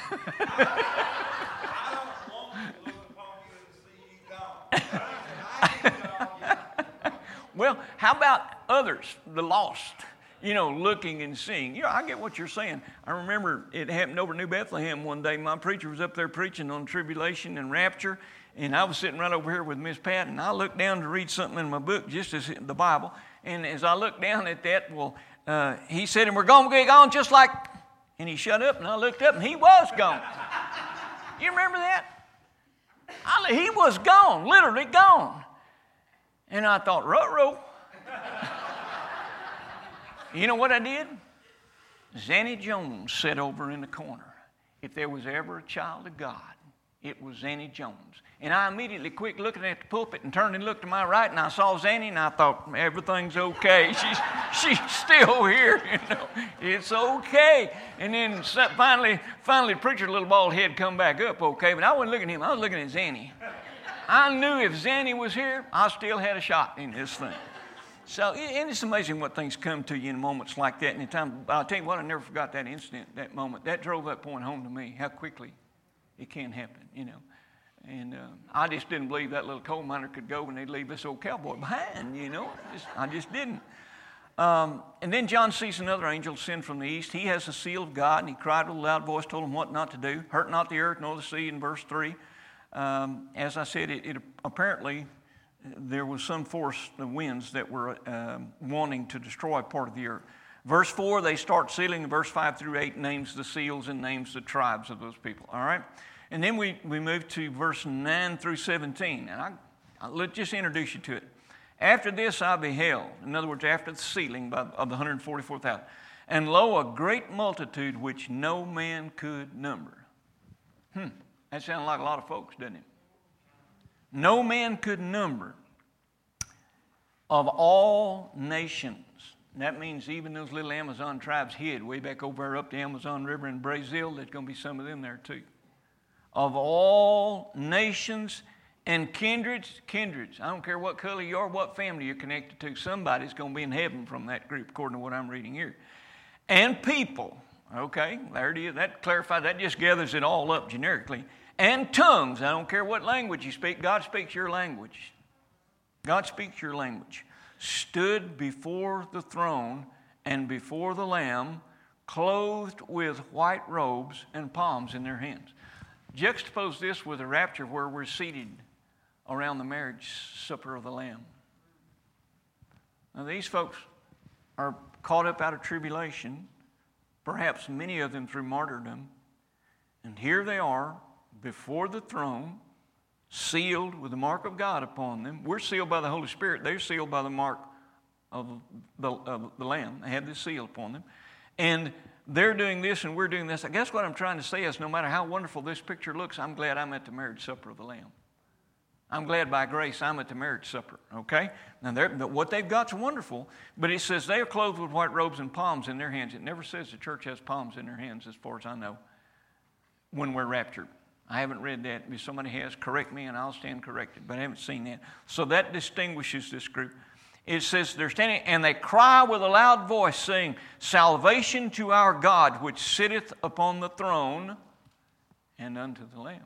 I don't want to look upon you and see you gone. I need gone. Well, how about others, the lost? Looking and seeing. I get what you're saying. I remember it happened over New Bethlehem one day. My preacher was up there preaching on tribulation and rapture, and I was sitting right over here with Miss Pat, and I looked down to read something in my book, just as in the Bible. And as I looked down at that, he said, and we're going to get gone just like, and he shut up, and I looked up, and he was gone. You remember that? He was gone, literally gone. And I thought, ruh-roh. You know what I did? Zanny Jones sat over in the corner. If there was ever a child of God, it was Zanny Jones. And I immediately quit looking at the pulpit and turned and looked to my right, and I saw Zanny, and I thought, everything's okay. She's still here, It's okay. And then finally, the preacher's little bald head come back up okay, but I wasn't looking at him. I was looking at Zanny. I knew if Zanny was here, I still had a shot in this thing. So, and it's amazing what things come to you in moments like that. And I'll tell you what, I never forgot that incident, that moment. That drove that point home to me, how quickly it can happen, And I just didn't believe that little coal miner could go and they'd leave this old cowboy behind, I just didn't. And then John sees another angel ascend from the east. He has the seal of God, and he cried with a loud voice, told him what not to do. Hurt not the earth nor the sea, in verse 3. As I said, it apparently... there was some force, the winds, that were wanting to destroy part of the earth. Verse 4, they start sealing. Verse 5 through 8 names the seals and names the tribes of those people. All right? And then we move to verse 9 through 17. And let's just introduce you to it. After this I beheld, in other words, after the sealing of the 144,000, and lo, a great multitude which no man could number. That sounds like a lot of folks, doesn't it? No man could number, of all nations. That means even those little Amazon tribes hid way back over up the Amazon River in Brazil. There's going to be some of them there too. Of all nations and kindreds. I don't care what color you are, what family you're connected to. Somebody's going to be in heaven from that group, according to what I'm reading here. And people. Okay, there it is. That clarifies, that just gathers it all up generically. And tongues. I don't care what language you speak. God speaks your language. God speaks your language. Stood before the throne and before the Lamb, clothed with white robes and palms in their hands. Juxtapose this with the rapture where we're seated around the marriage supper of the Lamb. Now these folks are caught up out of tribulation, perhaps many of them through martyrdom, and here they are, before the throne, sealed with the mark of God upon them. We're sealed by the Holy Spirit. They're sealed by the mark of the Lamb. They have this seal upon them. And they're doing this and we're doing this. I guess what I'm trying to say is no matter how wonderful this picture looks, I'm glad I'm at the marriage supper of the Lamb. I'm glad by grace I'm at the marriage supper, okay? Now, what they've got's wonderful, but it says they are clothed with white robes and palms in their hands. It never says the church has palms in their hands as far as I know when we're raptured. I haven't read that. If somebody has, correct me and I'll stand corrected, but I haven't seen that. So that distinguishes this group. It says they're standing, and they cry with a loud voice, saying, salvation to our God, which sitteth upon the throne, and unto the Lamb.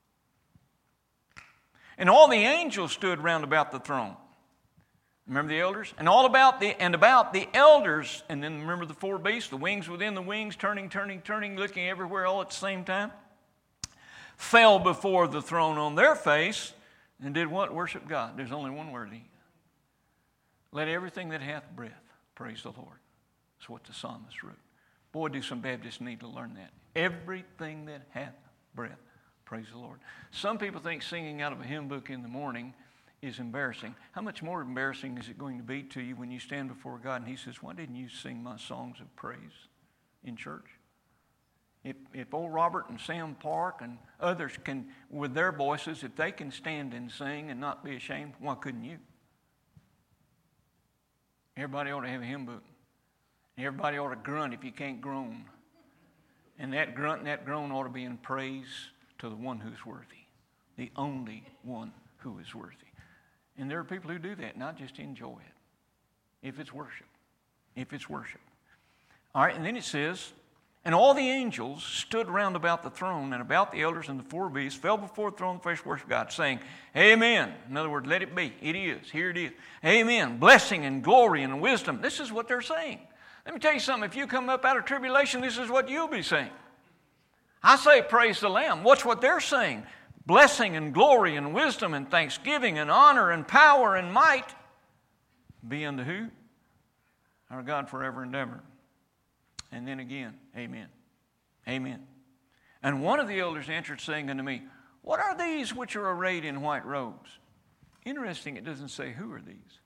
And all the angels stood round about the throne. Remember the elders? And about the elders, and then remember the four beasts, the wings within the wings, turning, looking everywhere all at the same time. Fell before the throne on their face and did what? Worship God. There's only one worthy. Let everything that hath breath praise the Lord. That's what the psalmist wrote. Boy, do some Baptists need to learn that. Everything that hath breath praise the Lord. Some people think singing out of a hymn book in the morning is embarrassing. How much more embarrassing is it going to be to you when you stand before God and He says, why didn't you sing my songs of praise in church? If old Robert and Sam Park and others can, with their voices, if they can stand and sing and not be ashamed, why couldn't you? Everybody ought to have a hymn book. Everybody ought to grunt if you can't groan. And that grunt and that groan ought to be in praise to the one who's worthy. The only one who is worthy. And there are people who do that, not just enjoy it. If it's worship. If it's worship. All right, and then it says, and all the angels stood round about the throne and about the elders and the four beasts, fell before the throne of the face worship God, saying, Amen. In other words, let it be. It is. Here it is. Amen. Blessing and glory and wisdom. This is what they're saying. Let me tell you something. If you come up out of tribulation, this is what you'll be saying. I say praise the Lamb. Watch what they're saying. Blessing and glory and wisdom and thanksgiving and honor and power and might be unto who? Our God forever and ever. And then again, amen. Amen. And one of the elders answered, saying unto me, What are these which are arrayed in white robes? Interesting, it doesn't say who are these.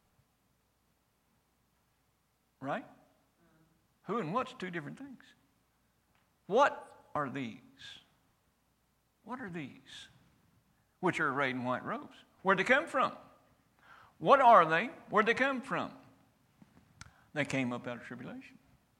Right? Who and what's two different things. What are these? What are these which are arrayed in white robes? Where'd they come from? What are they? Where'd they come from? They came up out of tribulation.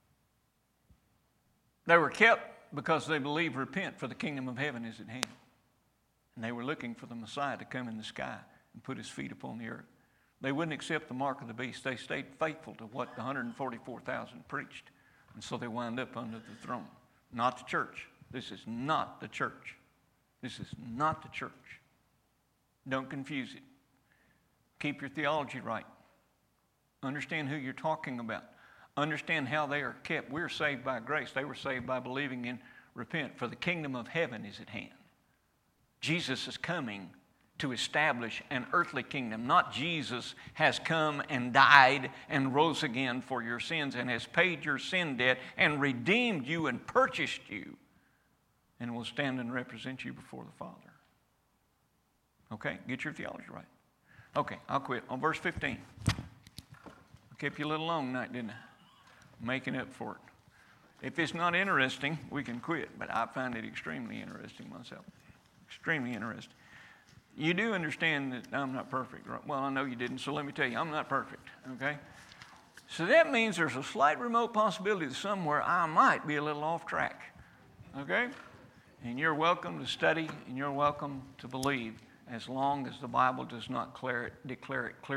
They were kept because they believed, repent, for the kingdom of heaven is at hand. And they were looking for the Messiah to come in the sky and put his feet upon the earth. They wouldn't accept the mark of the beast. They stayed faithful to what the 144,000 preached. And so they wound up under the throne. Not the church. This is not the church. This is not the church. Don't confuse it. Keep your theology right. Understand who you're talking about. Understand how they are kept. We're saved by grace. They were saved by believing in repent, for the kingdom of heaven is at hand. Jesus is coming to establish an earthly kingdom. Not Jesus has come and died and rose again for your sins and has paid your sin debt and redeemed you and purchased you and will stand and represent you before the Father. Okay? Get your theology right. Okay, I'll quit. On verse 15. I kept you a little long tonight, didn't I? Making up for it. If it's not interesting, we can quit, but I find it extremely interesting myself. Extremely interesting. You do understand that I'm not perfect, right? Well, I know you didn't, so let me tell you, I'm not perfect, okay? So that means there's a slight remote possibility that somewhere I might be a little off track, okay? And you're welcome to study, and you're welcome to believe, as long as the Bible does not declare it clearly.